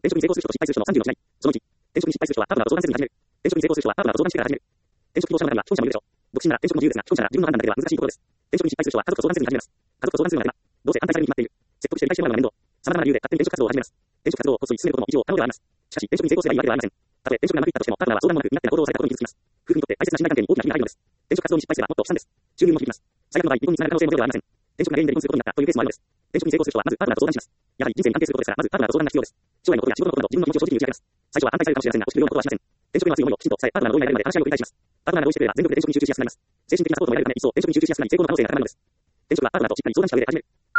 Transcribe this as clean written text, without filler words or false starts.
転職に成功する人と失敗する人の30の違い。その1、転職に失敗する人はパートナーと相談せずに始める。転職に成功する人はパートナーと相談してから始める。転職希望者の中には既婚者もいるでしょう。独身なら転職も自由ですが、既婚者なら自分の判断だけでは難しいところです。転職に失敗する人は家族と相談せずに始めます。家族と相談するのがどうせ反対されるに決まっている。説得して理解してもらうのが面倒。様々な理由で勝手に転職活動を始めます。転職活動をこっそり進めることも一応可能ではあります。しかし、転職に成功すればいいわけではありません。たとえ転職がうまくいったとしても、パートナーは相談もなく身勝手な行動をされたことに傷つきます。夫婦にとって大切な信頼関係に大きな意味があるのです。転職活動に失敗すればもっと悲惨です。収入も響きます。最悪の場合、離婚につながる可能性もゼロではありません。転職が原因で離婚することになったというケースもあるのです。転職に成功する人はまずパートナーと相談します。やはり人生に関係することですから、まずパートナーと相談が必要です。将来のことや仕事のことなど自分の気持ちを正直に打ち明けます。最初は反対されるかもしれませんが、押し切るようなことはしません。転職への熱い思いをきちんと伝え、パートナーの同意が得るまで話し合いを繰り返します。パートナーが同意してくれば全力で転職に集中しやすくなります。精神的なサポートも得られるため、一層転職に集中しやすくなり、成功の可能性が高まるのです。転職はパートナーとしっかり相談した上で始める。